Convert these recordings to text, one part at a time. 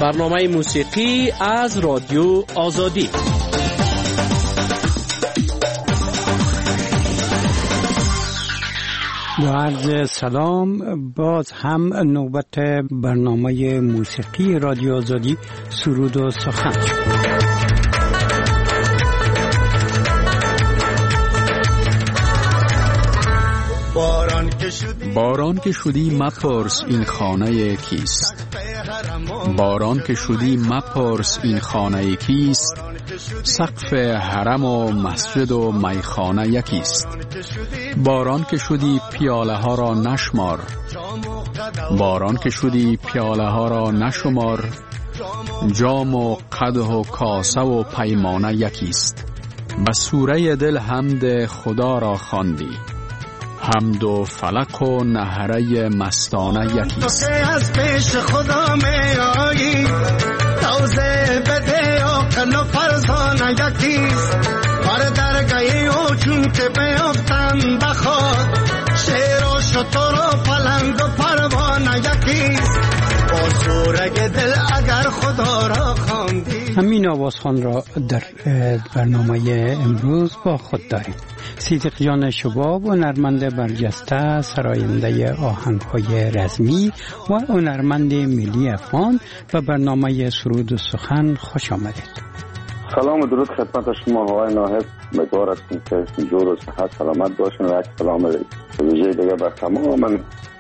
برنامه موسیقی از رادیو آزادی. با عرض سلام، باز هم نوبت برنامه موسیقی رادیو آزادی سرود و سخن. باران که شدی مپرس این خانه کیست، باران که شدی مپرس این خانه کیست، سقف حرم و مسجد و میخانه یکیست. باران که شدی پیاله ها را نشمار، باران که شدی پیاله ها را نشمار، جام و قدح و کاسه و پیمانه یکیست. به سوره دل حمد خدا را خواندی، حمد و فلک و نهره مستانه یکیست. تو که از پیش خدا می آیی، توزه بده عقل و فرزانه یکیست. بر درگاهی او چون که بیفتن بخواد، شیر و شتر و پلنگ و پروانه یکیست. با سوره دل اگر خدا را خواندی. همین آوازخوان را در برنامه امروز با خود داریم. صدیق جان شباب، هنرمند برجسته، سراینده آهنگ‌های رزمی و هنرمند ملی افغان، و برنامه سرود و سخن خوش آمدید. سلام و درود خدمت شما آقای ناهب. امیدوار هستیم که جور و صحت سلامت باشین و یک سلام ویژه دیگه بر تمام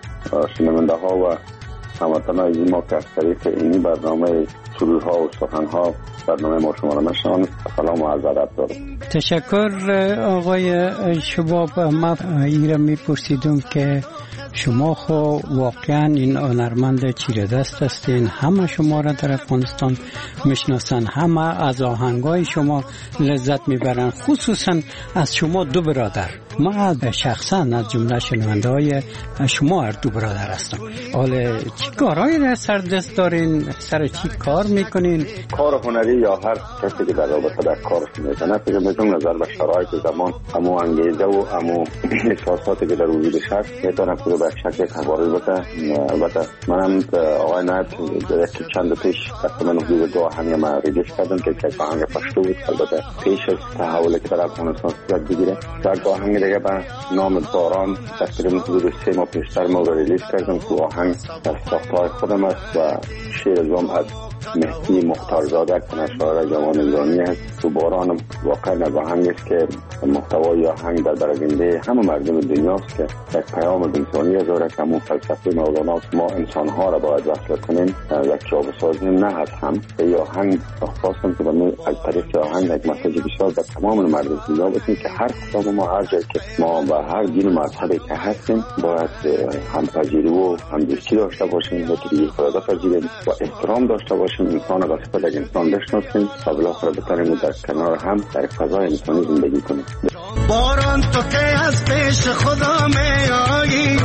شنونده ها و هموطنان عزیز ما که از طریق اینی برنامه سرودها و سخنها برنامه ما شما را میشنوند سلام و عرض ادب دارم. تشکر آقای شباب. ما ایره میپرسیدم که شما خو واقعا این هنرمند چیره دست هستین، همه شما را در افغانستان میشناسن، همه از آهنگای شما لذت میبرن، خصوصا از شما دو برادر. ما شخصا از جمله شنونده های شما هر دو برادر هستم. حالا چی کارهایی را سر دست دارین؟ سر چی کار میکنین؟ کار هنری یا هر کسی که در رابطه در کارش میکنه، فکر میکنم نظر به شرایط زمان همو انگیزه و همو احساساتی که در وجود شخص میتونه خود به شکل تبارز بده. البته منم آقای نایب یک چند پیش تقریبا حدود 2 آهنگ ما ریلیز کردم که یک آهنگ پشتو بود. البته پیش از تحولی که در افغانستان صورت بگیره، در آهنگ دیگه به نام باران تقریبا حدود 3 ماه پیشتر ما ریلیز کردم که آهنگ از ساختهای خودم است و شعر ازم از مهدی مختارزاده که شاعر جوان ایرانی است. تو باران واقعا از آهنگ است که محتوای آهنگ در براینده همه مردم دنیاست که یک پیام انسانی داره که همون فلسفه مولانا ما انسانها را باید وصل کنیم، یک جا بسازیم، نه از هم. به آهنگ خواستم که از طریق آهنگ یک مسیج بسیار به تمام مردم دنیا بدیم که هر کدام ما هر جایی که ما و هر دین و مذهبی که هستیم باید همپذیری و همدوستی داشته باشیم و دیگه خدا پذیریم و احترام داشته باشیم، انسان را صفت یک انسان بشناسیم و بالاخره بتونیم در کنار هم در فضای انسانی زندگی کنیم. باران تو که از پیش خدا می آیی،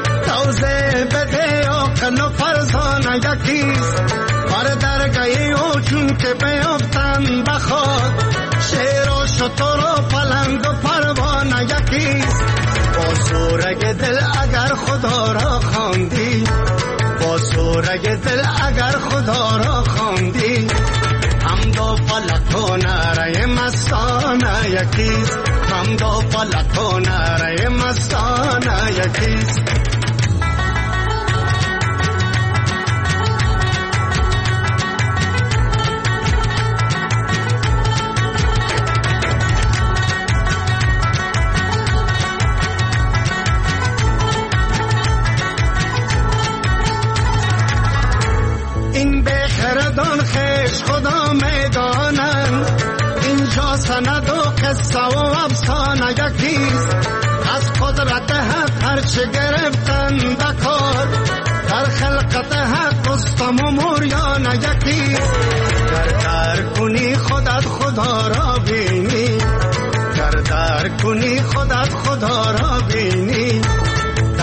توزه بده عقل و فرزانه یکیست. بر درگاهی او چون که بیفتن بخواد، شیر و شتر و پلنگ و پروانه یکیست. با سوره دل اگر خدا را خواندی، با سوره دل اگر خدا را خواندی، حمد و فلک و نعره مستانه یکیست. حمد و فلک و نعره مستانه یکیست. این بخردان خیش خدا میدانن، اینجا سند و قصه و افسانه یکیست. از قدرت حق هرچه گرفتن بکار، در خلقت حق رستم و موریانه یکیست. در کنی خودت خدا را بینی، در کنی خودت خدا را بینی، درکش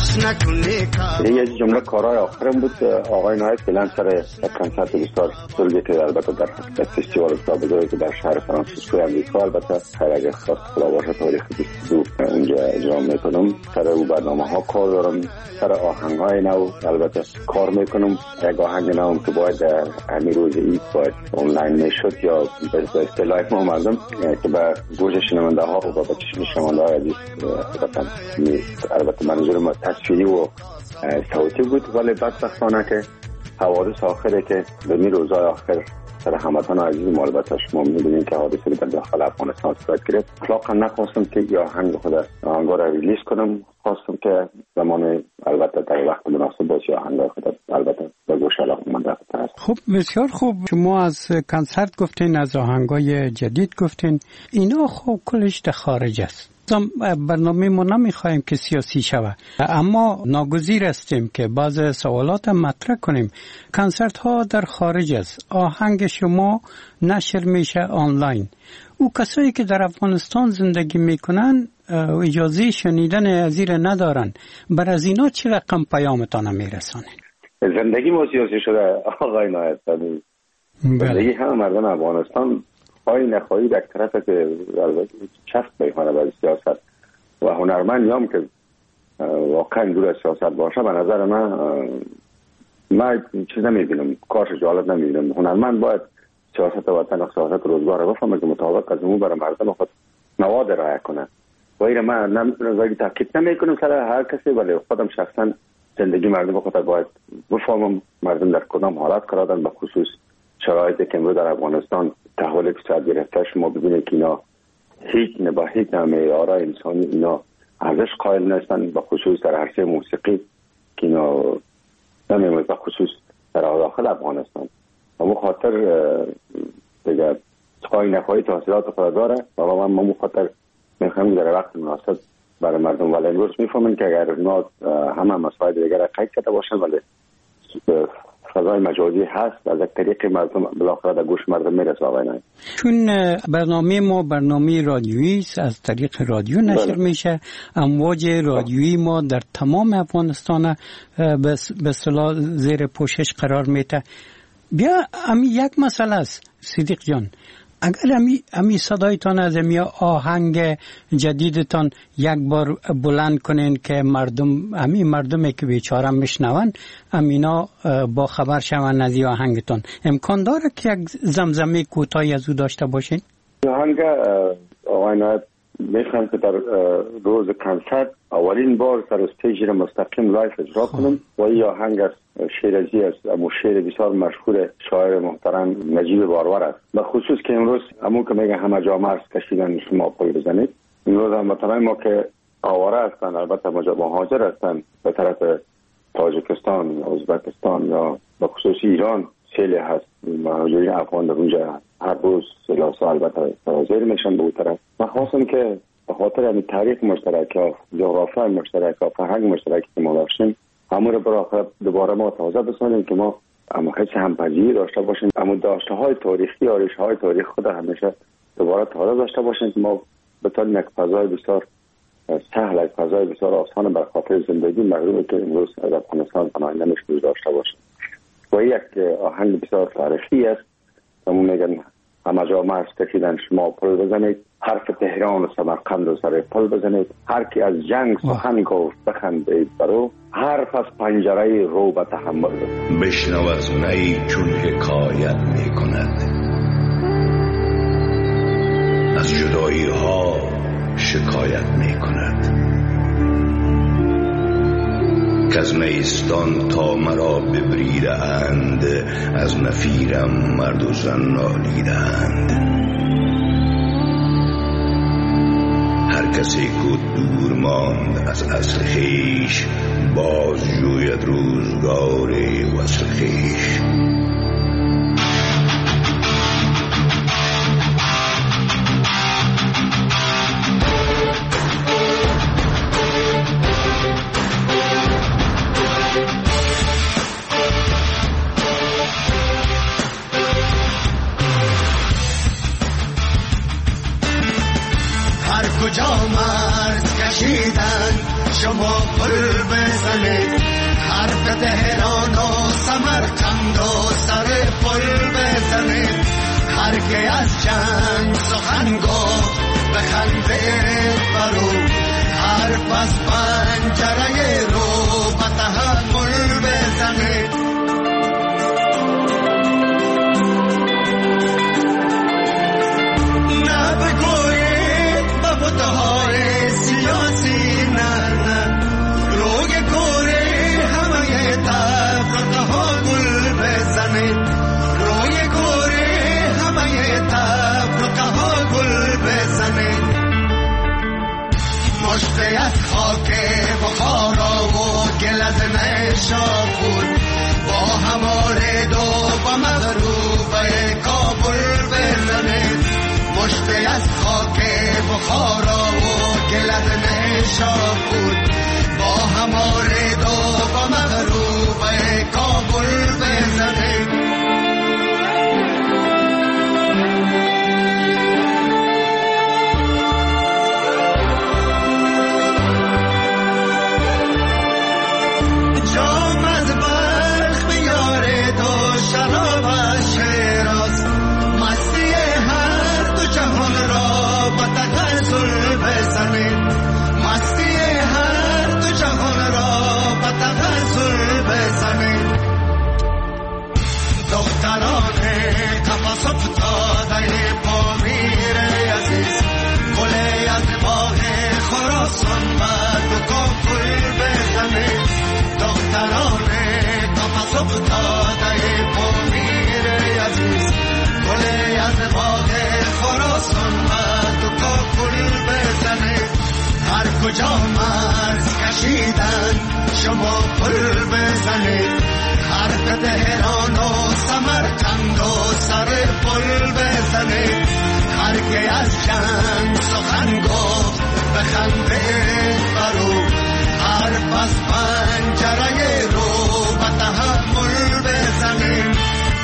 یه جمله کارهای آخرم بود. آقای نایب فعلا سر کنسرت بسیار بزرگی که البته در فستیوال بسیار بزرگی که در شهر فرانسیسکو امریکا، البته خیر اگر خواست خدا باشه تاریخ 22 اونجا اجرا میکنم. سر او برنامه ها کار دارم، سر آهنگ های نو البته کار میکنم. یک آهنگ نو که باید همین روز عید باید آنلاین میشد یا به اصطلاح ما مردم که به گوش شنونده ها و به چشم شنونده های عزیز البته منظور ما تصویری و صوتی بود، ولی بدبختانه که حوادث آخره که به می روزهای آخر سر هموطن عزیز ما البته شما می‌دونید که حادثه در داخل افغانستان صورت گرفت. اطلاقا نخواستم که یا آهنگ آهنگا را ریلیز کنم، خواستم که زمان البته در وقت مناسب باشه آهنگا خود البته به گوش علاقه‌مند است. خب بسیار خوب. شما از کنسرت گفتین، از آهنگای جدید گفتین، اینا خب کلش در خارج است. برنامه ما نمیخوایم که سیاسی شوه، اما ناگزیر هستیم که بعض سوالات مطرح کنیم. کنسرت ها در خارج است، آهنگ شما نشر میشه آنلاین. او کسایی که در افغانستان زندگی میکنن اجازه شنیدن ازیر ندارن، بر از اینا چه رقم پیامتان میرسانه؟ زندگی ما سیاسی شده آقای نایب. زندگی هم مردم افغانستان خواهی نخواهی در طرف که چفت میخوانه برای سیاست و هنرمندی هم که واقعا دور از سیاست باشه به نظر من چیز نمیبینم، کارش جالب نمیبینم. هنرمند باید سیاست وطن و سیاست روزگار رو بفهمه که مطابق از اون برای مردم خود نواد رعایت کنه. و این من نمیتونم تاکید نمیکنم سر هر کسی، ولی خودم شخصا زندگی مردم خود باید بفهمم مردم در کدام حالت قرار دارن، به خصوص شرایطی که امروز در افغانستان تحول اقتصادی گرفته. شما ببینید که اینا هیچ معیار انسانی اینا ارزش قائل نیستن، به خصوص در عرصه موسیقی که اینا نمی‌مونه، به خصوص در داخل افغانستان. اما خاطر دیگه خواهی نخواهی تحصیلات خود داره و من خاطر میخوام در وقت مناسب برای مردم، ولی امروز میفهمن که اگر اونا همه مسائل دیگر را قید کرده باشن ولی فضای مجازی هست، از یک طریق مردم بالاخره در گوش مردم میرسه. آقای چون برنامه ما برنامه رادیویی است، از طریق رادیو نشر میشه، امواج رادیویی ما در تمام افغانستان به اصطلاح زیر پوشش قرار میده. بیا امی یک مسئله است صدیق جان، اگر امی صدایتان از امی آهنگ جدیدتان یک بار بلند کنین که مردمی که بیچاره میشنون امینا با خبر شون از این آهنگتان، امکان داره که یک زمزمه کوتاهی از او داشته باشین؟ آهنگ آقای نایب میخوام که در روز کنسرت اولین بار سر استیج را مستقیم لایف اجرا کنم و این آهنگ از شیرازی است، امو شعر بسیار مشهور شاعر محترم نجیب بارور است. به خصوص که امروز امو که میگه همه جا مرز کشیدن شما پل بزنید، امروز هم مثلا ما که آواره هستن، البته مهاجر هستن به طرف تاجیکستان، ازبکستان یا به خصوص ایران سیلی هست، مهاجرین افغان در اونجا هر روز سلاسا البته حاضر میشن به اون طرف. من خواستم که به خاطر همین تاریخ مشترک ها، جغرافی مشترک ها، فرهنگ مشترکی که ما داشتیم، همون رو برای دوباره ما تازه بسازیم که ما حس همپذیری داشته باشیم، اما داشته های تاریخی، آرش های تاریخ خود همیشه دوباره تازه داشته باشیم که ما بتونیم یک فضای بسیار سهل، یک فضای بسیار آسان بر خاطر زندگی مردمی که امروز از افغانستان پناه نمیشه داشته باشیم. و یک آهنگ بسیار تاریخی است، همون میگن همه جا مرز کشیدن شما پل بزنید، حرف تهران و سمرقند و سر پل بزنید، هر کی از جنگ سخن گفت بخندید برو، حرف از پنجره رو به تحمل بشنو از نی چون حکایت می کند، از جدایی ها شکایت می کند، که از نیستان تا مرا ببریده اند، از نفیرم مرد و زن نالیده اند. هر کسی که دور ماند از اصل خویش، باز جوید روزگار وصل خویش. کجا مرز کشیدن شما پل بزنید، حرف تهران و سمرقند و سر پل بزنید. هر که از جنگ سخن گفت بخندید برو، حرف از پنجره رو به تحمل بزنید. مشتی از خاک بخارا و گل از نیشابور، با هماره دو و مغروبه کابل بزنید. مشتی از خاک بخارا و گل از نیشابور، با هماره دو و مغروبه کابل بزنید. کجا مرز کشیدن شما پل بزنید، حرف تهران و سمرقند و سر پل بزنید. هر که از جنگ سخن گفت بخندید برو، حرف از پنجره رو به تحمل بزنید.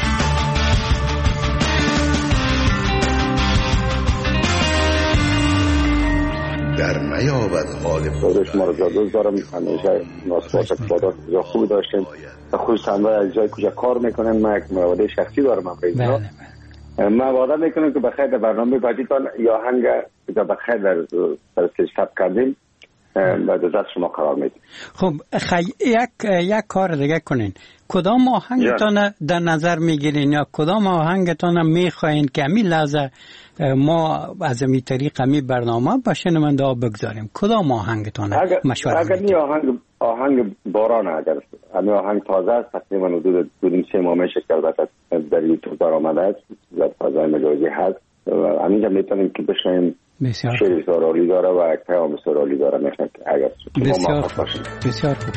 در نیابد حال خودش ما رو جادوز دارم. همیشه ناسپاس اقتصادات بسیار خوبی داشتیم، خصوصا از جای کجا کار میکنن. ما یک مواده شخصی دارم. من وعده میکنم که بخیر در برنامه بعدیتان یا هنگ که بخیر در ثبت کردیم بعد از شما قرار میدیم. خب یک کار دیگه کنین. کدام آهنگتان در نظر میگیرین یا کدام آهنگتان میخواین که همین لحظه ما از این طریق همین برنامه با شنونده ها بگذاریم؟ کدام آهنگتان مشورت میدید؟ اگر آهنگ باران، اگر همین آهنگ تازه است، تقریبا حدود 2-3 ماه میشه که البته در یوتیوب در آمده است، در فضای مجازی هست. همینجا میتونیم که بشنیم. شعر سرالی داره و یک پیام سرالی داره. میخوایم اگر بسیار خوب. بسیار خوب.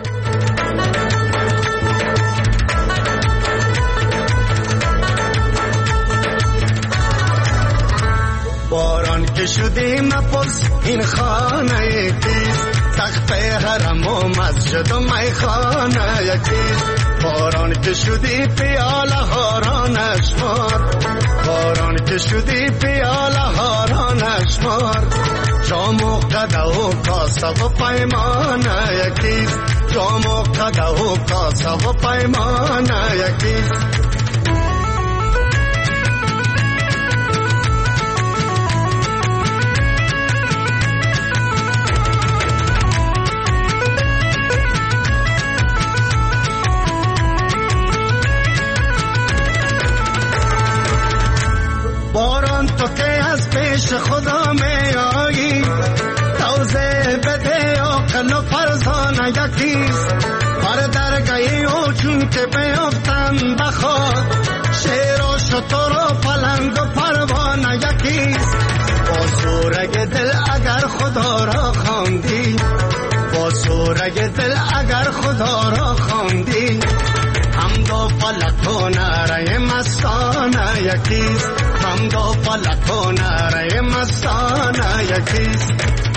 باران که شدی مپرس این خانه یکیست، سقف حرم و مسجد و میخانه یکیست. باران که شدی پیاله ها را نشمار، باران که شدی پیاله ها را نشمار. جام و قده و کاسه و پیمانه یکیست، جام و قده و کاسه و پیمانه یکیست. باران تو که از پیش خدا می آیی، توزه بده عقل و فرزانه یکیست. بر درگاهی او چون که بیفتن بخواد، شیر و شتر و پلنگ و پروانه یکیست. با سورگ دل اگر خدا را خواندی، با سورگ دل اگر خدا را خواندی، حمد و فلک و نعره مستانه یکیست، حمد و فلک و نعره مستانه یکیست.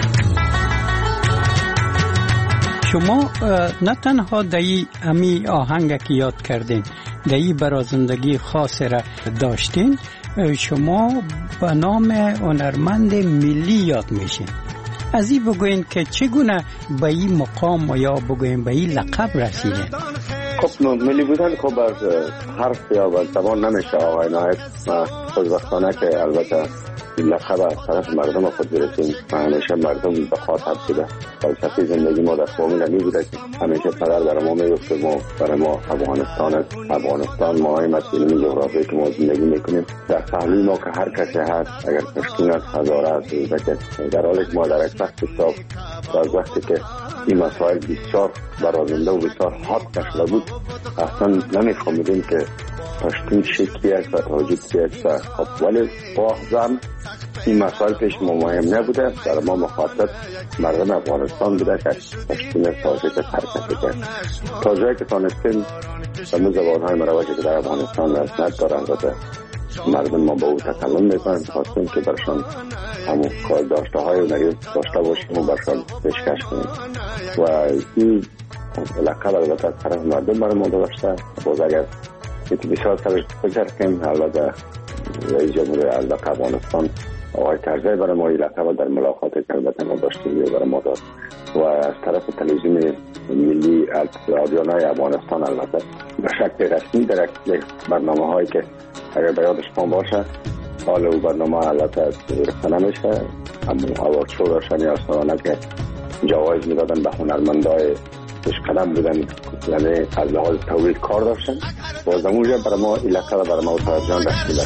شما نه تنها دایی امی آهنگ که یاد کردین، دایی برازندگی خاص را داشتین، شما به نام هنرمند ملی یاد میشین. از این بگوین که چگونه به این مقام و یا بگوین به این لقب رسیدین؟ خب ملی بودن خب از حرف یا از زبان نمیشه آقای نایب. خوشبختانه که البته این لقب از طرف مردم خود برسیم و همیشه مردم به خاطر شده. فلسفه زندگی ما در فامیل نمی بوده که همیشه پدر برای ما میگفت ما برای ما افغانستان است. افغانستان ما های مسئله جغرافیایی که ما زندگی میکنیم در پهلوی ما که هر کسی هست، اگر پشتون است، هزاره است، در حالی که ما در یک وقت حساب و از وقتی که این مسائل بسیار برازنده و بسیار حاد شده بود اصلا نمیفهمیدیم که پشتون چی است و تاجیک چی است. خب ولی باهم این مسائل پیش ما مهم نبوده. در ما مخاطب مردم افغانستان بوده که پشتون تاجیک حرکت کرد. تا جایی که تانستیم به زبانهای مروجه که در افغانستان رسمیت دارند و مردم ما به او تکلم میکنند، خواستیم که برشان همون کار داشته های نریف داشته باشیم و برشان پیشکش کنیم و این لقب البته از طرف مردم برای ما داشته. باز اگر بسیار سرش فکر کنیم البته رئیس جمهور افغانستان آقای کرزی برای ما این لقب در ملاقاتی که البته ما داشتیم برای ما داد و از طرف تلویزیون ملی رادیونای افغانستان البته به شکل رسمی در برنامه هایی که اگر به یادش ما باشه حال او برنامه البته گرفته نمیشه، اما اوارد شو داشتن یا سالانه که جوایز میدادن به هنرمندای پیشقدم بودن، یعنی از لحاظ تولید کار داشتن. باز اونجا برای ما این لقب برای ما استاد جان رسیده.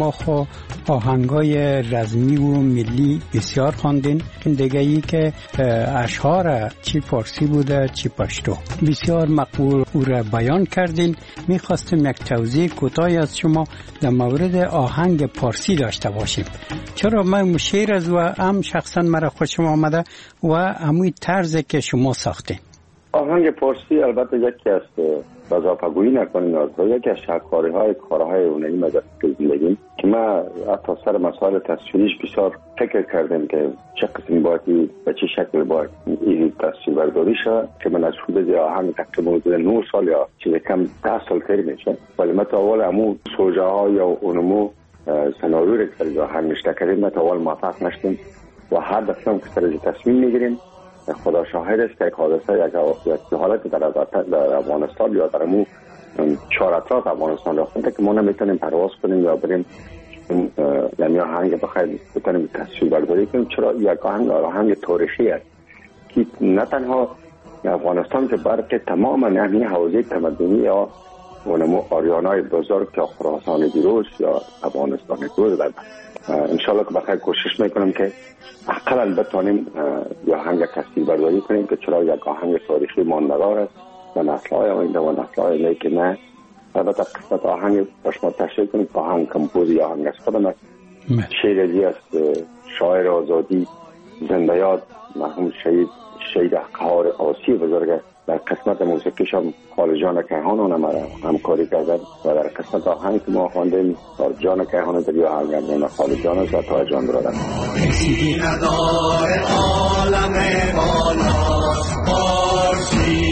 شما خو آهنگای رزمی و ملی بسیار خواندین. دیگه ای که اشعار چی فارسی بوده چی پشتو بسیار مقبول او را بیان کردین. میخواستم یک توضیح کوتاهی از شما در مورد آهنگ فارسی داشته باشیم. چرا من شعر از و هم شخصا مرا خوشم آمده و همون طرز که شما ساختین. آهنگ فارسی البته یکی از وظایفگویی نکنیم از یکی از شاهکارهای کارهای هنری ما در زندگی که ما حتی سر مسائل تصویریش بسیار فکر کردیم که چه قسمی باید و چه شکل باید این تصویر برداری شد که من از حدود آهنگ تقریبا 9 سال یا چیز کم 10 سال تر میشه، ولی ما تا اول همون سوژه ها یا اونمو سناریو را که در آهنگ نشته کردیم ما تا اول موفق نشدیم و هر دفعه که سر تصمیم میگیریم خدا شاهد است که یک حادثه یک حالت در افغانستان یا در امو 4 اطراف افغانستان رفتن که ما نمیتونیم پرواز کنیم یا بریم یعنی آهنگ بخیر بتونیم تصویر برداری کنیم. چرا یک آهنگ تاریخی است که نه تنها افغانستان که برای تمام همین حوزه تمدنی یا اونمو آریانای بزرگ که خراسان دیروز یا افغانستان دیروز انشالله که بخیر کوشش میکنم که اقلا بتانیم یا آهنگ تصویر برداری کنیم که چرا یک آهنگ تاریخی ماندگار است و نسل‌های آینده و نسل‌های نئی که نه. البته قسمت آهنگ باشما تشریح کنیم آهنگ کمپوز یا آهنگ از خودم است. شعر ازی است شاعر آزادی زنده یاد مرحوم شهید قهار آسی بزرگ در قسمت موسیقیش هم خالد جان کیهان مرا همکاری کردن و در قسمت آهنگ که ما خواندیم جان کیهان در یا آهنگ خالد جان است و تا جان برادر ندار عالم بالاست فارسی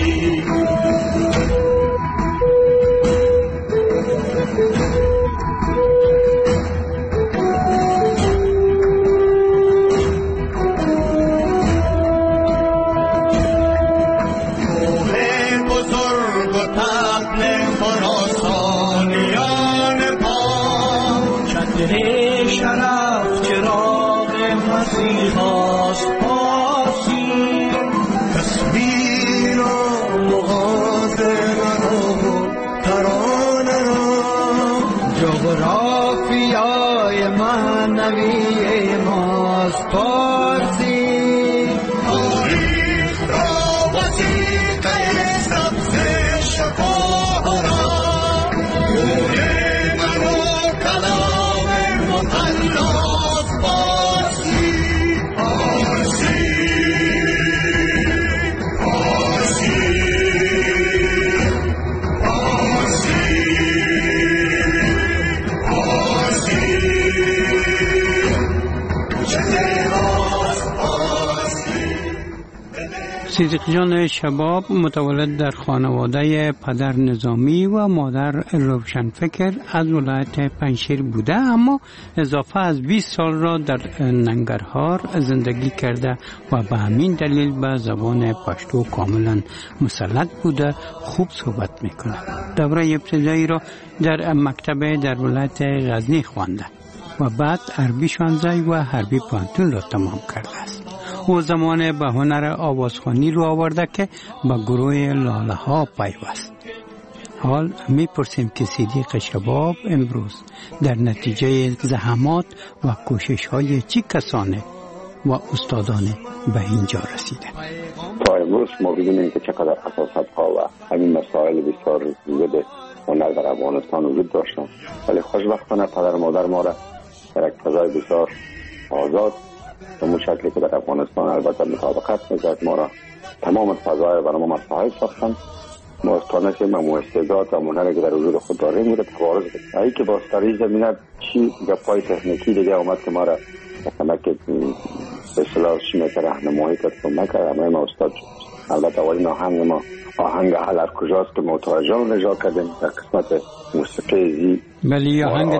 صدیق جان شباب متولد در خانواده پدر نظامی و مادر روشنفکر از ولایت پنجشیر بوده، اما اضافه از 20 سال را در ننگرهار زندگی کرده و به همین دلیل به زبان پشتو کاملا مسلط بوده، خوب صحبت میکنه. دوره ابتدایی را در مکتب در ولایت غزنی خوانده و بعد عربی شانزه و حربی پانتون را تمام کرده است. او زمان به هنر آوازخوانی رو آورده که به گروه لاله ها پیوست. حال میپرسیم که صدیق شباب امروز در نتیجه زحمات و کوشش های چی کسانه و استادانه به اینجا رسیده. تا امروز ما ببینیم که چقدر اساسات ها و همین مسائل بسیار زیاد هنر در افغانستان وجود داشتن، ولی خوشبختانه پدر و مادر ما را در یک فضای بسیار آزاد به شکلی که در افغانستان البته مطابقت میکرد ما را تمام فضای برای ما مساعد ساختن. ما استانسیم و استعداد و هنری که در وجود خود داریم رو تبارز کنیم. ای که با سری زمینه چی گپای تکنیکی دیگه اومد که ما را کمک به اصطلاح شیمت راهنمایی کرد کمک کرد. ما استاد البته اولین آهنگ ما آهنگ حل هر کجاست که متوجه نجا کردیم در قسمت موسیقی زی. بله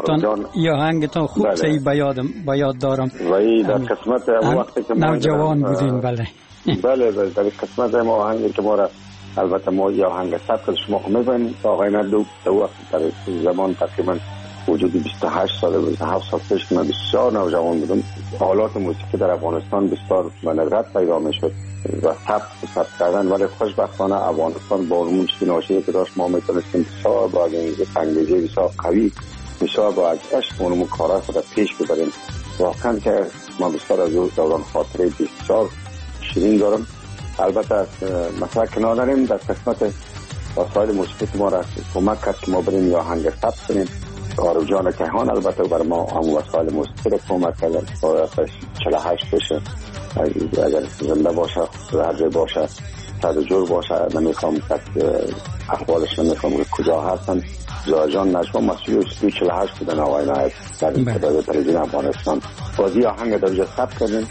یا آهنگتان خوب سی بیاد دارم ولی در قسمت وقتی که ما نوجوان بودین. بله در قسمت ما آهنگی که ما را البته ما یا آهنگ ثبت شما خو میبینید آقای ندو در وقت در زمان تقریبا وجود 28 سال 27 سال پیش که من بسیار نوجوان بودم، آلات موسیقی در افغانستان بسیار به ندرت پیدا میشد و ثبت کردن، ولی خوشبختانه افغانستان با اون چیزی ناشیده که داشت ما میتونستیم بسیار با انگیزه بسیار قوی بسیار با عشق اونمو کارا خود پیش ببریم. واقعا که ما بسیار از دوران خاطره بسیار شیرین دارم. البته مثلا کنار داریم در قسمت وسایل موسیقی ما را کمک کرد که ما بریم یا آهنگ ثبت کنیم. آرو جان کیهان البته بر ما هم وسایل موسیقی را کمک کرد. 48 بشه اگر زنده باشه هر جای باشه صد جور باشه. نمیخوام که احوالش نمیخوام کجا هستن. زاجان نجم مسئول 48 بودن آقای نایب در صدای تلویزیون افغانستان. بازی آهنگ در جا ثبت کردیم.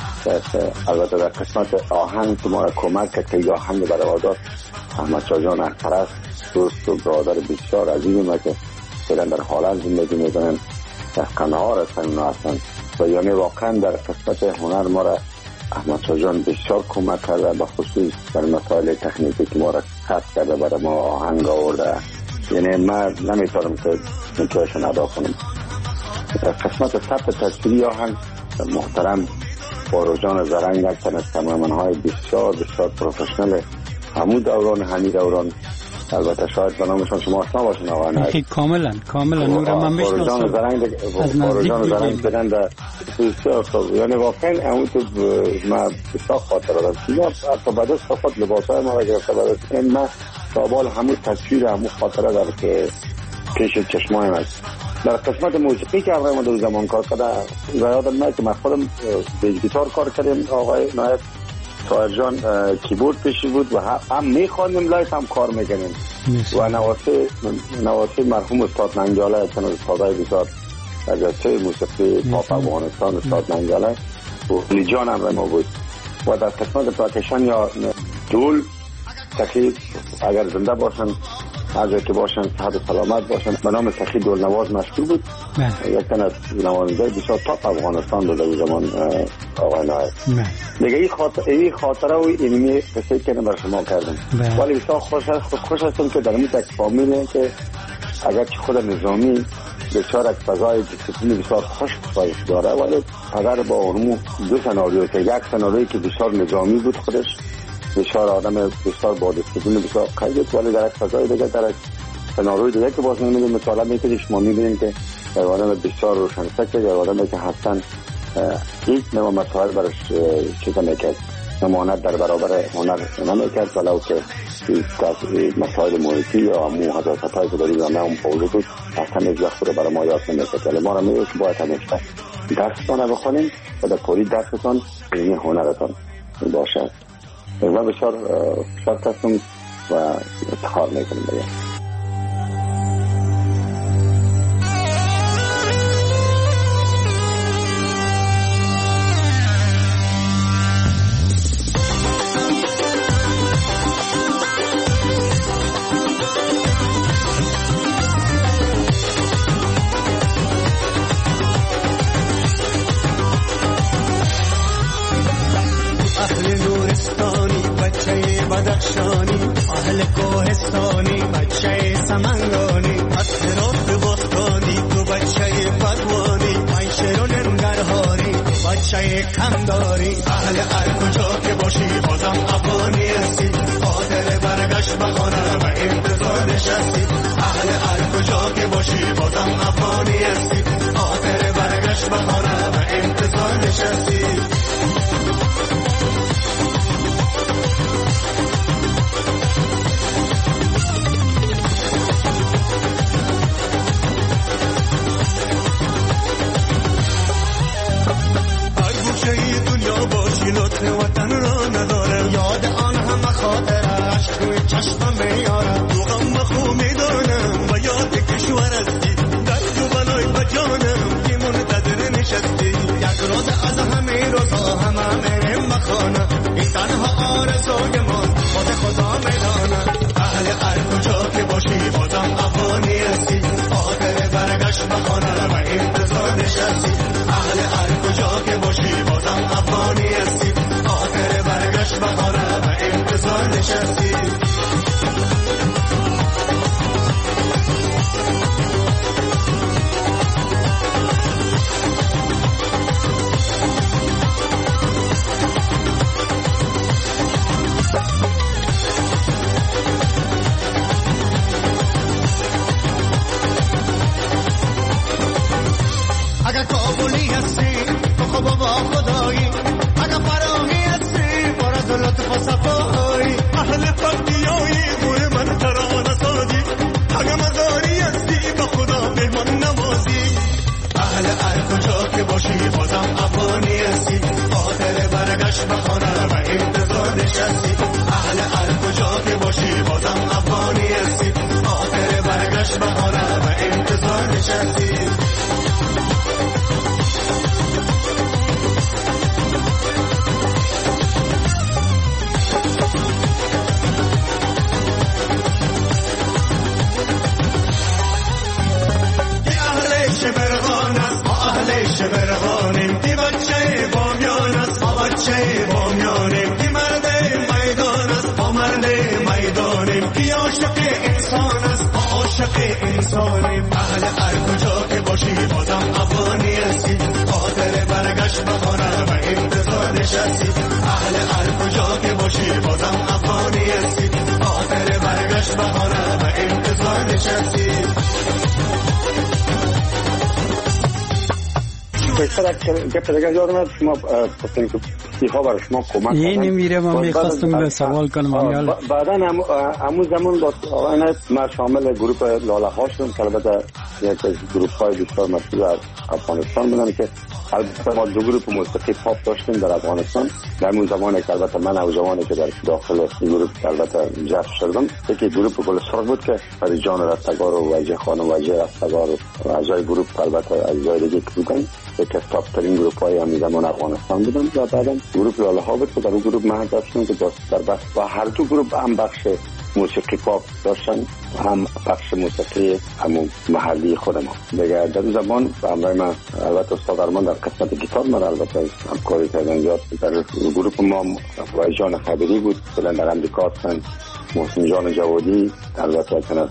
البته در قسمت آهنگ که ما را کمک کرد که آهنگ برای آداد احمد جان اخترست دوست و برادر بسیار عزیزی ما که فعلا در حالت زندگی میکنن در قناعار هستن و یعنی واقعا در قسمت هنر ما را احمد جان بسیار کمک کرده به خصوص در مسائل تکنیکی که ما را خط کرده برای ما آهنگ آورده. یعنی من نمیتونم که میتونشون ادا کنم. در قسمت ثبت تصویری آهنگ محترم باروجان زرنگ هستن از کامرمن‌های بسیار بسیار پروفشنال همون دوران البته شاید به نامشون شما آشنا باشین آقا نه کاملا نور من میشناسم. باروجان زرنگ بدن در بسیار خوب. یعنی واقعا همون تو ما بسیار خاطر دارم یا حتی بعد از صفات لباسای ما را گرفته بعد از این ما سوال همون تصویر همون خاطره داره که پیش چشمای من. در قسمت موسیقی که آقای ما در زمان کار کرده و یادم میاد که من خودم بیس گیتار کار کردیم. آقای نایب طاهر جان کیبورد پیشی بود و هم میخواندیم لایف هم کار میکنیم و نواسه مرحوم استاد ننگاله چون استادای بسیار اجازه موسیقی پاپ افغانستان استاد ننگاله و علی جان هم ما بود. و در قسمت پرکشن یا دول تقریب اگر زنده باشن هر که باشن صحت و سلامت باشن به نام سخی دول نواز مشهور بود. یک تن از نوازنده بسیار پاپ افغانستان بود در زمان آقای نایب. دیگه این خاطره و اینمی قصه که برای شما کردم. ولی بسیار خوش هستم که در این تک فامیله که اگر چه خود نظامی بسیار از فضای دیسیپلین بسیار خوش داره ولی اگر با اونمو دو سناریو که یک سناریوی که بسیار نظامی بود خودش بسیار آدم بسیار با دیسیپلین بسیار قوی بود ولی در یک فضای دیگه در یک سناریوی دیگه که باز نمیدونیم مطالعه میکنید شما میبینید که در آدم بسیار روشنفکر در آدمی که هستن هیچ نوع مسائل برش چیزا میکرد نمانت در برابر هنر نمیکرد ولو که مسائل محیطی یا همون حساسیت‌هایی که دارید همه اون پوزه بود اصلا از وقت رو برای ما یاد نمیکرد. ولی ما را میگه که باید همیشه درستان بخونیم و در پوری درستان این هنرتان باشد. من بسیار شرط هستم و افتخار میکنم بگم. بدخشانی اهل کوهستانی بچه سمنگانی اطراف بستانی تو بچه پروانی منشرون انگرهاری بچه کمداری اهل هر کجا که باشی بازم افغانی هستی قادر برگشت به خانه و انتظار نشستی اهل هر کجا که باشی بازم افغانی هستی قادر برگشت به خانه و انتظار نشستی. لطف وطن را ندارم یاد آن همه خاطرش روی چشمم میارم تو غم خو میدانم و یاد کشور هستی در جو بلای بچه بامیانیم کی مرد میدان است با مرد میدانیم کی عاشق انسان است با عاشق انسانیم اهل هر کجا که باشی بازم افغانی هستی خاطر برگشت بخانه و انتظار نشستی اهل هر کجا که باشی بازم افغانی هستی خاطر برگشت بخانه و انتظار نشستی که یادم شما پسند که ایها برای شما کمک این میره من میخواستم به سوال کنم بعدا همون زمان با آقایان ما شامل گروه لاله ها شدم که البته یک از گروه های بسیار مشهور از افغانستان بودن که البته ما دو گروه موسیقی پاپ داشتیم در افغانستان در اون زمانی که البته من او زمانی که در داخل این گروه البته جذب شدم یکی گروه گلستان بود که برای جان رستگار و وجه خانم وجه رستگار و اعضای گروه البته اعضای دیگه بودن یک از تاپ ترین گروه های همین زمان افغانستان بودن و بعدا گروه لاله ها بود که در اون گروه من داشتم که در بس و هر دو گروه هم بخش موسیقی پاپ داشتن هم بخش موسیقی همون محلی خود ما دیگه در اون زمان همراه من البته استاد ارمان در قسمت گیتار من البته همکاری کردن زیاد در گروه ما وای جان خبری بود فعلا در امریکا هستن محسن جان جوادی البته تنس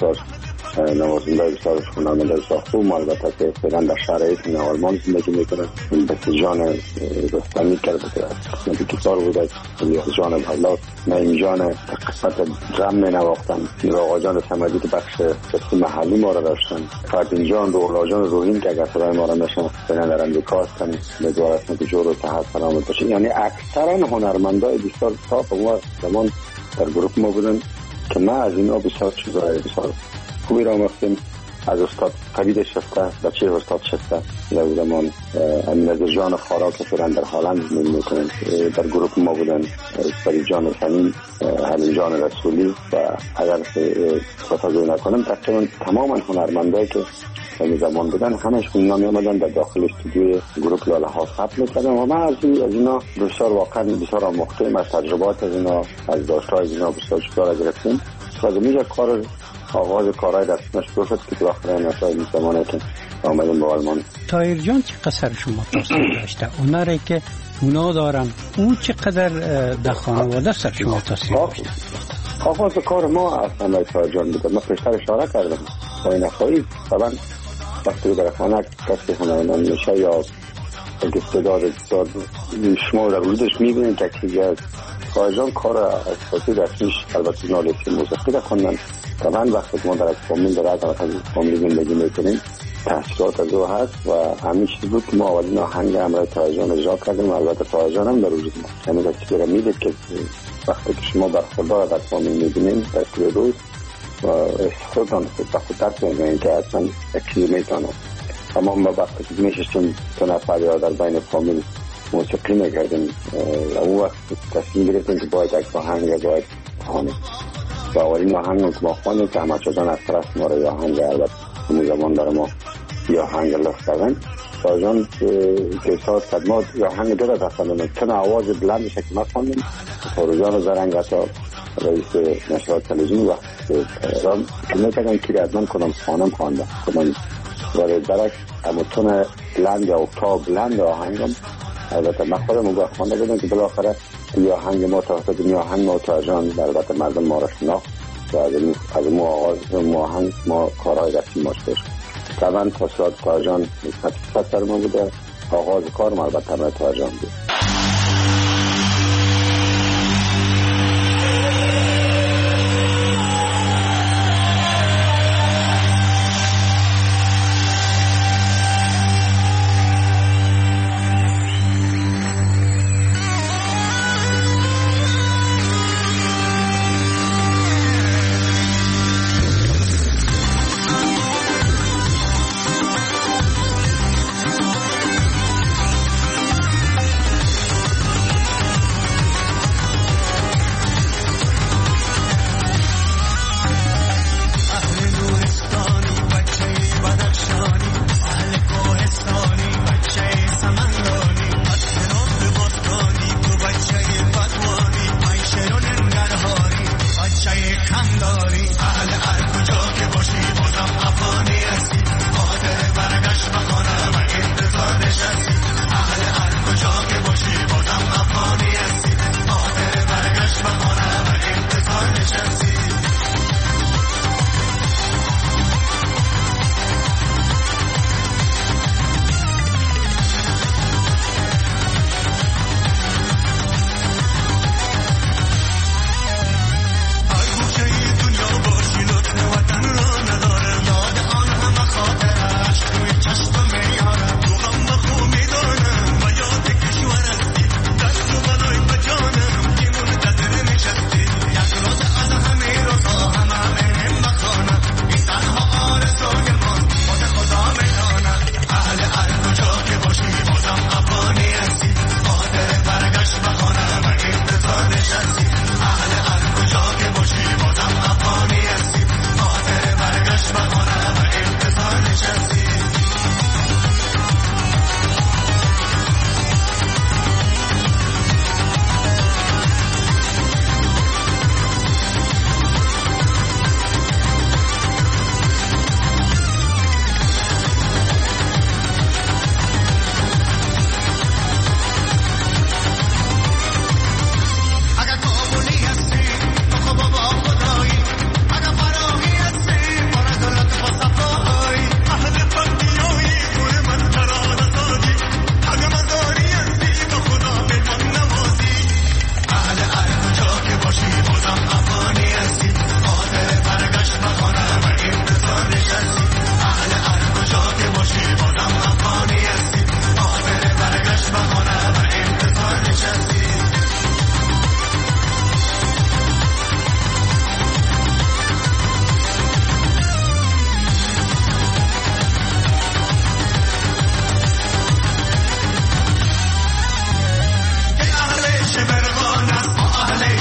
نوازنده بسیار خواننده بسیار خوب البته که فعلا در شهر ایتن آلمان زندگی میکنه بسیار جان رستمی کرده که قسمت گیتار بوده جان بلاد نعیم جان قسمت درم می نواختن آقا جان سمدی که بخش قسمت محلی ما را داشتن فردین جان روحلا جان روحین که اگر صدای ما را نشن فعلا در امریکا هستن مدوار اسم که جور و صحت سلامت باشه یعنی اکثرا هنرمندای بسیار تاپ و زمان در گروه ما بودن که ما از اینا بسیار چیزای بسیار خوبی را آموختیم از استاد قوید شفته بچه استاد شفته در زمان امین جان خارا که فعلا در هالند زندگی میکنن در گروه ما بودن فرید جان فنین حلیم جان رسولی و اگر خطاگوی نکنم تقریبا تماما هنرمندایی که در زمان بودن همشون نامی آمدن در داخل استودیوی گروه لاله ها ثبت میکردن و من از اینا بسیار واقعا بسیار آموختیم از تجربات از اینا از داشتهای از اینا بسیار چیزا گرفتیم و میگه کار آغاز کارهای دستش شد که تو آخرین نشای این زمانه که آمدیم به آلمان. طاهر جان چقدر سر شما تاثیر داشته؟ اوناره که اونا دارن او چقدر در خانواده سر شما تاثیر داشته؟ آغاز کار ما اصلا طاهر جان بوده. من پیشتر اشاره کردم با این اخوایی طبعا وقتی در خانه کسی هنرمند میشه یا استعداد شما در وجودش میبینید که چیزی از طاهر جان کار اساسی رسمیش البته نالیسی موسیقی در خوندن. طبعا وقتی ما در فامیل در از فامیل زندگی میکنیم تحصیلات از او هست و همین چیز بود که ما اولین آهنگ همراه طاهر جان اجرا کردیم و البته طاهر جان هم در وجود ما همین که چیزی را میدید که وقتی که شما برخوردار از فامیل میبینیم در طول روز و خودتان وقتی درک میکنیم که اصلا یک چیزی میتانه اما ما وقتی که میشستیم تو نفر یا در بین فامیل موسیقی میکردیم و اون وقت تصمیم گرفتیم که باید یک آهنگ باید خوانیم و اولین آهنگ که ما خوانیم که احمد شاه از طرف ما را یا آهنگ البته همون زمان برای ما یا آهنگ لخت کردن طاهر جان که احساس کرد ما یا آهنگ دو را تفنیم چون آواز بلندش که ما خوانیم طاهر جان زرنگ حتی رئیس نشرات تلویزیون وقت که میکردن که از من کنم خانم خوانده کنم و درک اما تون بلند یا اکتاب بلند آهنگم البته من خودم اون وقت خوانده بودم که بالاخره یا آهنگ ما توسط دنیا آهنگ ما طاهر جان البته مردم ما را شناخت و از ما آغاز ما آهنگ ما کارهای رسمی ما شد طبعا تاثیرات طاهر جان حقیقت در ما بوده آغاز کار ما البته همه طاهر جان بود.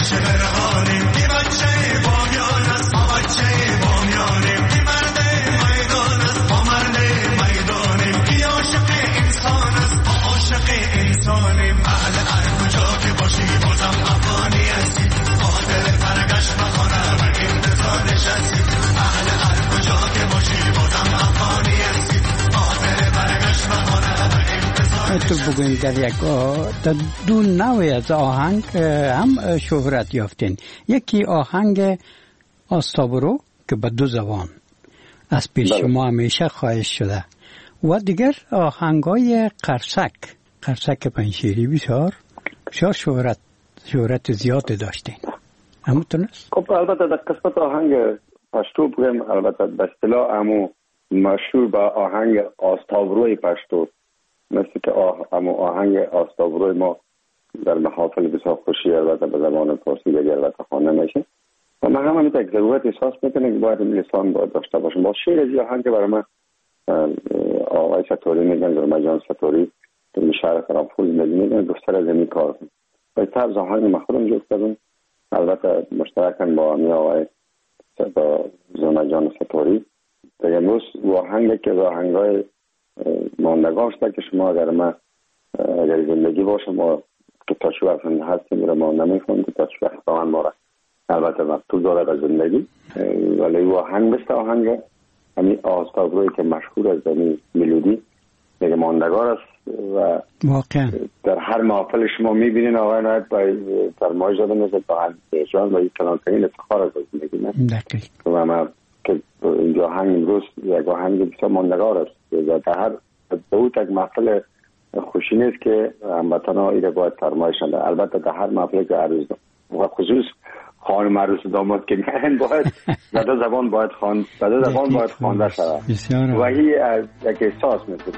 تو بگوین در دو نوع از آهنگ هم شهرت یافتین. یکی آهنگ آستابرو که به دو زبان از پیش شما همیشه خواهش شده و دیگر آهنگای قرصک پنشیری بسیار شهرت زیاد داشتین. همونطور است؟ خب البته در قسمت آهنگ پشتو بگم، البته به اصطلاح همون مشهور با آهنگ آستابروی پشتو، مثل که آهنگ آستابروی ما در محافل بسیار خوشی البته به زبان فارسی دیگه البته خوانده میشه و من هم یک ضرورت احساس میکنم که باید لسان باید داشته باشم. با شعر از آهنگ برای من آقای ستوری میگن، در جان ستوری تو شهر فرانکفورت میگن دوستر از این کار و طرز آهنگ من خودم جفت کردم، البته مشترکاً با امی آقای جان ستوری. در امروز آهنگ که آهنگای ماندگار شده که شما اگر من اگر زندگی باشم و که تا چه وقت هستیم رو ما نمیخونم که تا چه وقت خواهن ما را البته مکتوب دارد از زندگی، ولی او آهنگ مثل آهنگ همین آستابروی که مشهور از همین ملودی دیگه ماندگار است و واقعا در هر محفل شما میبینین آقای نایب با فرمایش داده مثل با جان و یک کلانترین افتخار از زندگی نه دقیق و من که اینجا آهنگ امروز یک آهنگ بسیار ماندگار است و در هر بود یک محفل خوشی نیست که هموطن ها ایره باید فرمایش شده. البته در هر محفل که عروض و خصوص خانم عروس داماد که من باید زده زبان باید خوانده شده و این یک احساس میشه.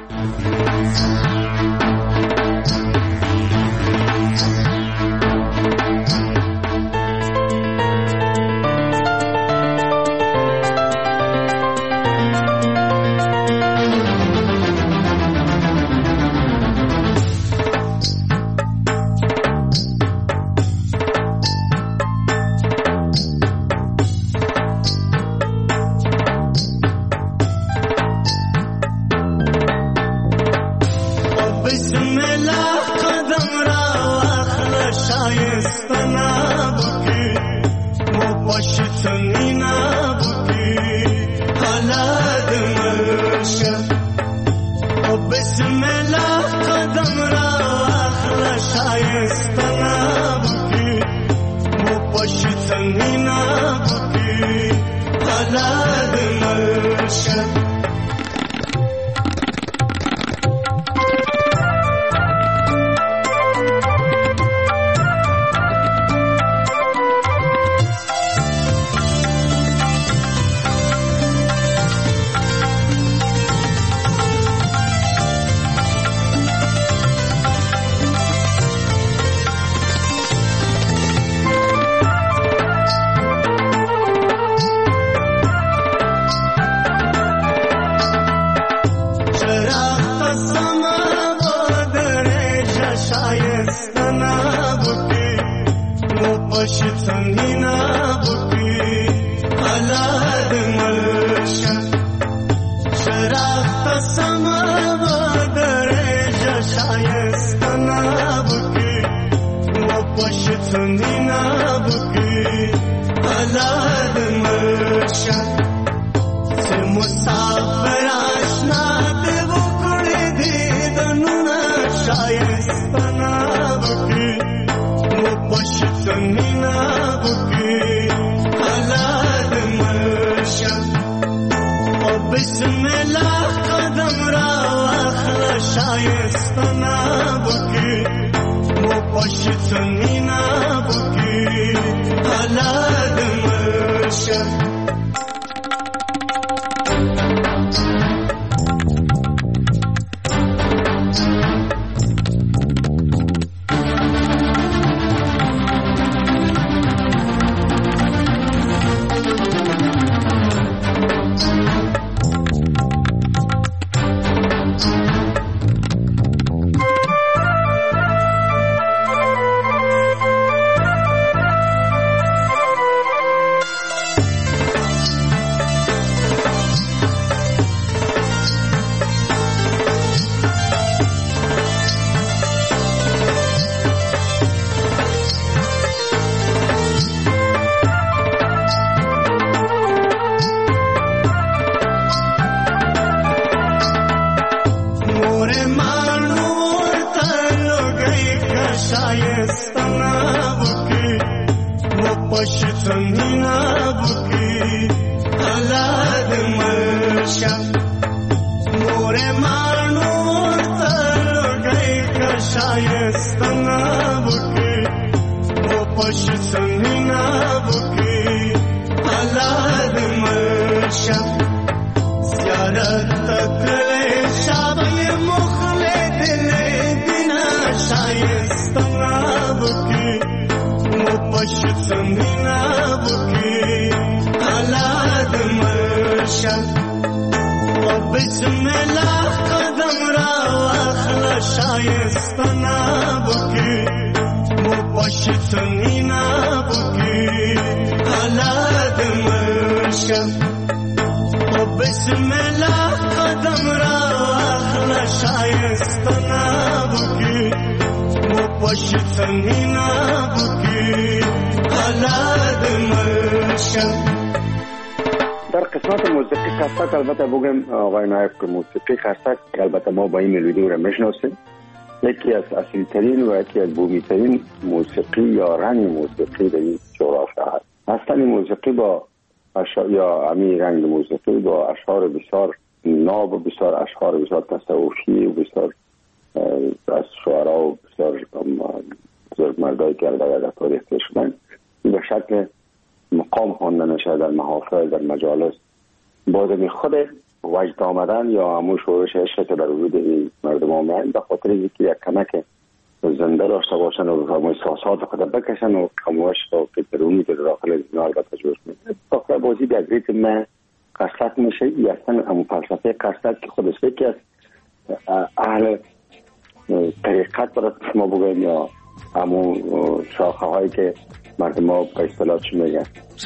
تنی نبودی حالت مرشم مور مانور تر گئی که شایست نبودی و پشت تنی نبودی حالت مرشم زیارت تکل شبای مخلد دینا شایست نبودی و پشت تنی نبودی حالت مرشم بسم الله قدم را واخل شایست نبودی و پشت تنی نبودی حالت مرشم بسم الله قدم را واخل شایست نبودی و پشت تنی نبودی حالت مرشم. در قسمت موسیقی خرسک البته بگم آقای نایب که موسیقی خرسک البته ما با این ملودی رو میشناسیم، یکی از اصیل‌ترین و یکی از بومی‌ترین موسیقی یا رنگ موسیقی در این جغرافیا هست. اصلا این موسیقی با یا امی رنگ موسیقی با اشعار بسیار ناب و بسیار اشعار بسیار تصوفی و بسیار از شعرا و بسیار بزرگمردایی که در تاریخ شدن به شکل مقام خوانده نشه در محافل در مجالس بازمی خود وجد آمدن یا همون شورش عشق که در وجود این مردم آمدن به خاطر اینکه یک کمک زنده داشته باشن و همون احساسات خود بکشن و همون عشق که درونی که داخل زنا البته جوش میده داخل بازی در ریتم قرصک میشه. یا اصلا همون فلسفه قرصک که خودش یکی از اهل طریقت برای شما بگویم یا همون شاخه هایی که مردم ها به اصطلاح چی میگن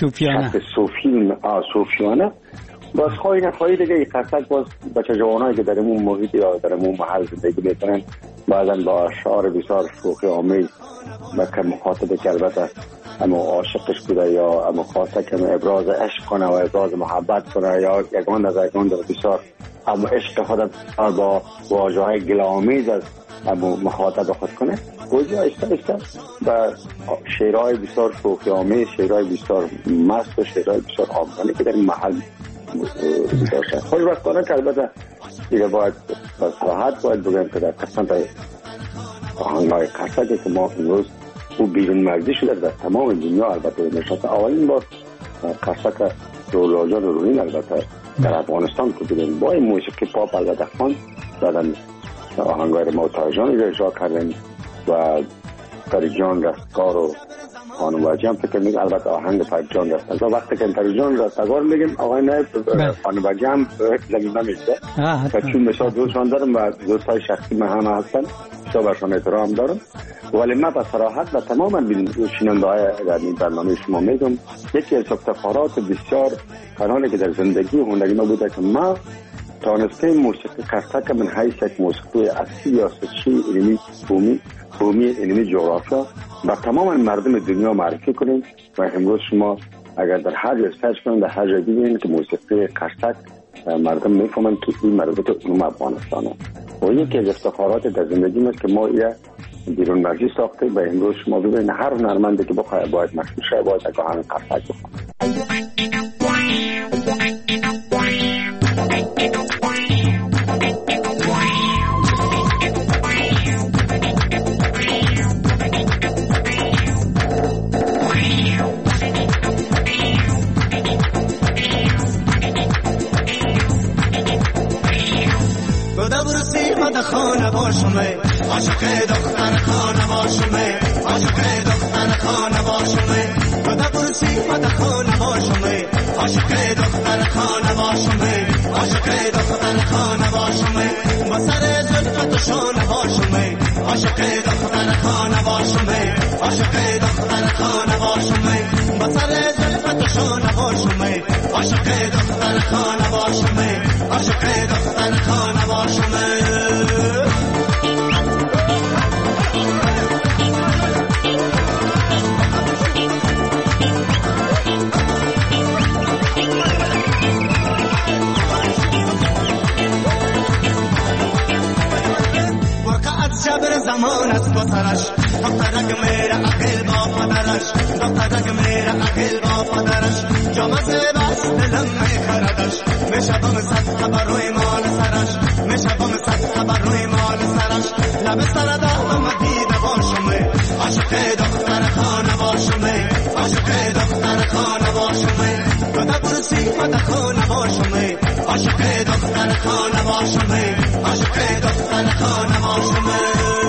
صوفیانه باز خواهی نخواهی دیگه این قرصک باز بچه جوانایی که در امون محیط یا در امون محل زندگی میکنن بعضا با اشعار بسیار شوخی آمیز که مخاطب که البته اما عاشقش بوده یا اما خواسته که ابراز عشق کنه و ابراز محبت کنه یا یگان از یگان در بسیار اما عشق خود با واژه های گل‌آمیز از اما مخاطب خود کنه گویا ایسته و شعرهای بسیار شوخی آمیز، شعرهای بسیار مست و شعرهای بسیار آمدانه که در این محل داشته. خوشبختانه که البته دیگه باید راحت باید بگم که در قسمت آهنگ‌های قرصکی که ما امروز او بیرون مرزی شده در تمام دنیا البته نشسته. اولین بار قرصک رولاجان روحین البته در افغانستان که بودیم با این موسیقی پاپ البته خوان دادن آهنگ‌های موتاژان رو اجرا کردن و پریجان رستگار و خانواجی هم فکر میگه البته آهنگ پریجان رستگار وقتی که پریجان رستگار میگیم آقای نایب خانواجی هم زمین نمیشه و چون مثلا دوستان دارم و دوستای شخصی من هم هستن شبهشان احترام دارم ولی من با صراحت و تماما شنونده های در این برنامه شما میگم یکی از افتخارات بسیار کانالی که در زندگی و هنری ما بوده که ما تانسته موسیقی قرصک من حیث یک موسیقی اصلی یا سچی علمی بومی علمی جغرافیا و تمام مردم دنیا معرفی کنیم و امروز شما اگر در هر جای سرچ کنید در هر جای ببینید که موسیقی قرصک مردم میفهمن که این مربوط علوم افغانستانه و یکی از افتخارات در زندگی ما که ما ایه بیرون مرزی ساخته و امروز شما ببینید هر هنرمندی که بخواد باید مشهور شه باید یک آهنگ قرصک بخونه. خانه باشمه عاشق دختر خانه باشمه عاشق دختر خانه باشمه خدا پرسی خدا خانه باشمه عاشق دختر خانه باشمه عاشق دختر خانه باشمه با سر زلفت و شانه باشمه عاشق دختر خانه باشمه عاشق دختر خانه باشمه با سر زلفت و شانه باشمه عاشق دختر خانه باشمه عاشق دختر خانه باشمه زمان است با سرش دخترک میره عقل با پدرش دخترک میره عقل با دختر خانه باشمه عاشق دختر خانه باشمه تو دبرسی مد خانه باشمه عاشق دختر خانه باشمه عاشق دختر خانه باشمه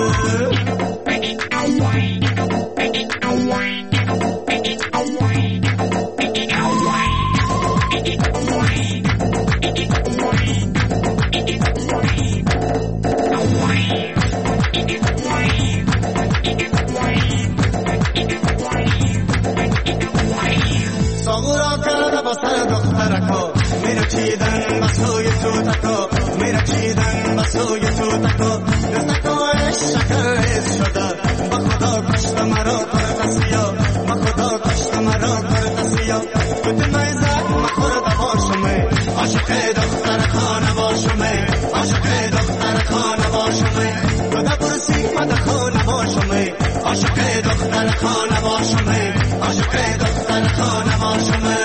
ساغورا کرده با سر دخترکا میره چیدن بسوی توتکا میره چیدن بسوی توتکا دستکایش شکرش شده با خدا کشت مرا کرتسیا با خدا کشت مرا کرتسیا کت نیزک مخورده باشمه عاشق دختر خانه باشمه عاشق دختر خانه باشمه تو دبرسی مد خانه باشمه عاشق دختر خانه باشمه عاشق دختر خانه باشمه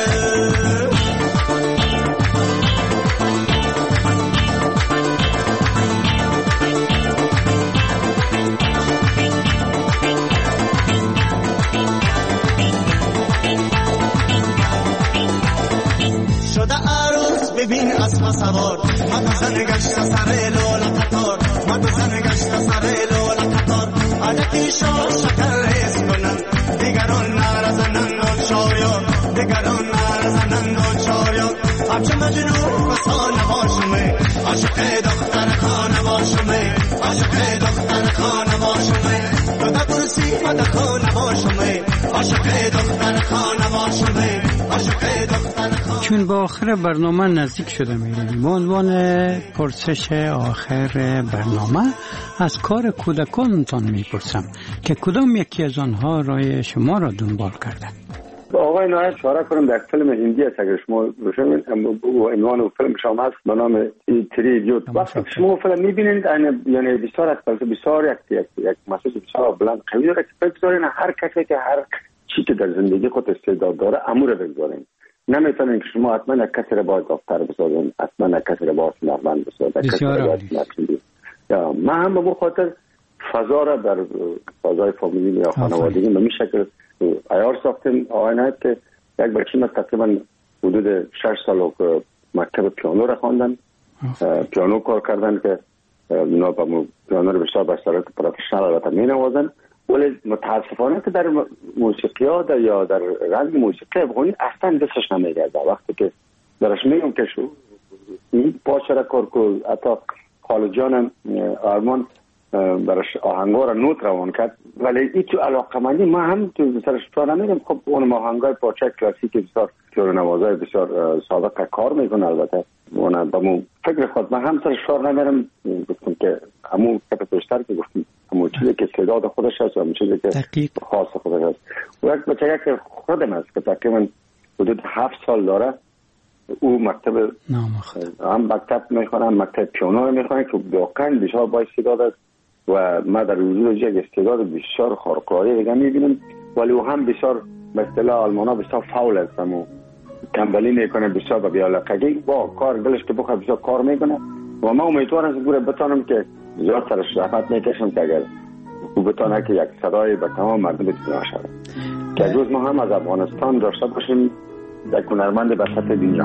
شده عروس ببین اسب سوار مد زن گشت سر لولا قطار مد زن گشت سر لولا قطار عدکی شار شکر ریز کنن دیگران نرزنن و شاریان دیگران نرزنن و شاریان همچه مجنون بسانه باشمه عاشق دختر خانه باشمه عاشق دختر خانه باشمه تو دبرسی مد خانه باشمه عاشق دختر خانه باشمه عاشق دختر خانه. چون به آخر برنامه نزدیک شده میریم، به عنوان پرسش آخر برنامه از کار کودکانتان میپرسم که کدام یکی از آنها رای شما را دنبال کردن؟ آقای نایب اشاره کنم در فیلم هندی است، اگر شما روشن عنوان فیلم شما هست به نام تری ایدیوت. وقتی شما فیلم میبینید یعنی بسیار از بسیار یک مسئله بسیار بلند قوی داره که بگذارین هر کسی که هر چی که در زندگی خود استعداد داره امور بگذارین. نمیتونین که شما حتما یک کسی را باید دکتر بسازین، حتما یک کسی را باید هنرمند بسازین. یا من هم به اون خاطر فضا را در فضای فامیلی یا خانوادگی به این شکل عیار ساختیم. آقای نایب که یک بچه من تقریبا حدود 6 سال که مکتب پیانو را خواندن، پیانو کار کردن که اونا با پیانو رو بیشتر به صورت پروفشنال البته می نوازن، ولی متاسفانه که در موسیقی ها یا در رنگ موسیقی افغانی اصلا دستش نمیگرده. وقتی که درش میگم که این پاچه را کار که حتی خالو جانم آرمان برش آهنگا را نوت روان کرد، ولی این تو علاقمندی ما هم تو سرش کار نمیدیم. خب اون آهنگای پاچه کلاسیک بسیار پیانو نوازای بسیار سابقه کار میکنه. البته اون با مو فکر خود من هم سرش کار نمیدم، گفتم که همون کپ پیشتر که گفتم همون چیزی که استعداد خودش هست و همون چیزی که خاص خودش هست. و یک بچه که خودم هست که تقریبا حدود 7 سال داره، او مکتب هم مکتب میخوانه هم مکتب پیانو میخوانه که واقعا بسیار با استعداد است و ما در وجود یک استعداد بسیار خارق‌العاده دیگه میبینیم، ولی او هم بسیار به اصطلاح آلمانا بسیار فاول است و تنبلی میکنه، بسیار به بی‌علاقگی با کار دلش که بخواد بسیار کار میکنه و ما امیدوارم که بتونم که زیاد سرش زحمت میکشم که اگر او بتونه که یک صدای به تمام مردم بتونه شود که روز ما هم از افغانستان داشته باشیم یک هنرمند به سطح دنیا.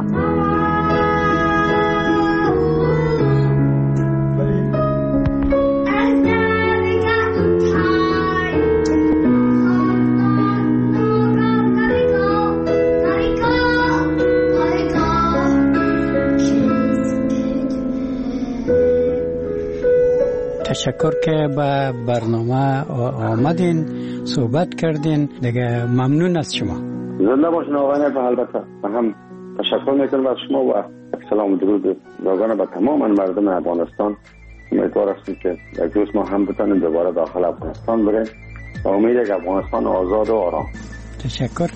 تشکر که به برنامه آمدین، صحبت کردین دیگه. ممنون از شما. زنده باشین آقای نایب. البته هم تشکر میکنم از شما و سلام و درود روزانه به تمام مردم افغانستان. امیدوار هستم که یک روز ما هم بتونیم دوباره داخل افغانستان بریم و امید یک افغانستان آزاد و آرام. تشکر.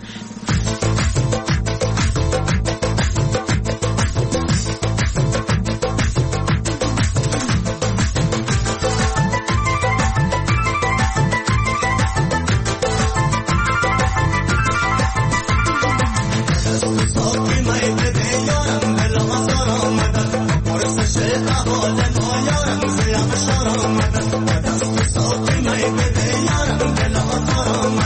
I'm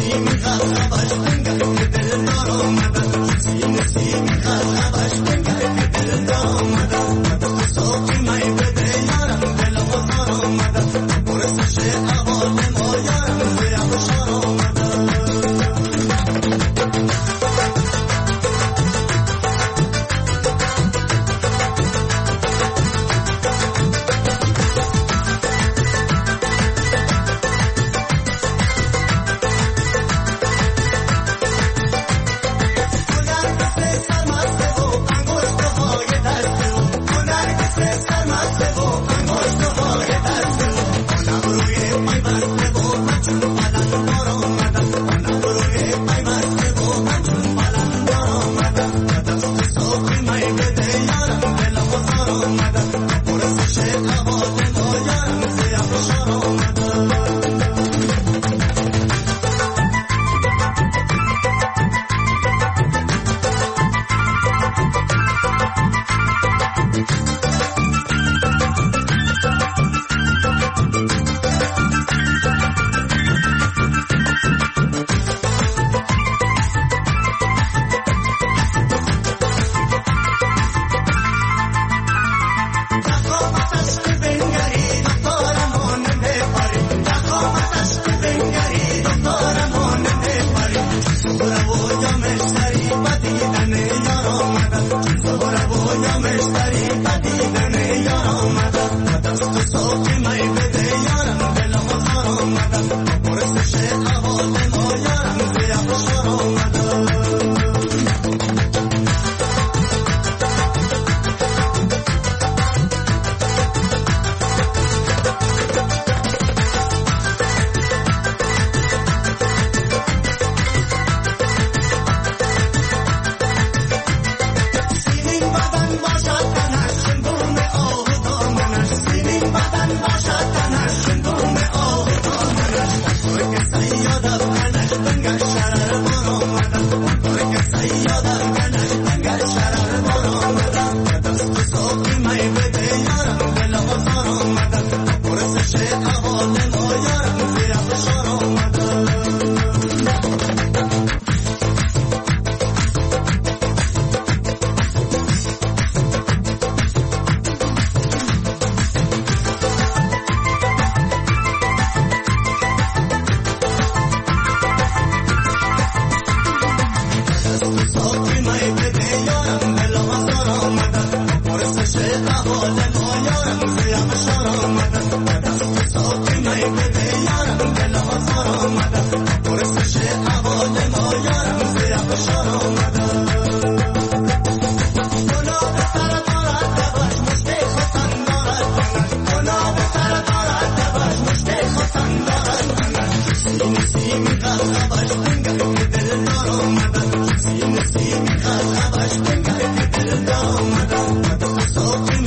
So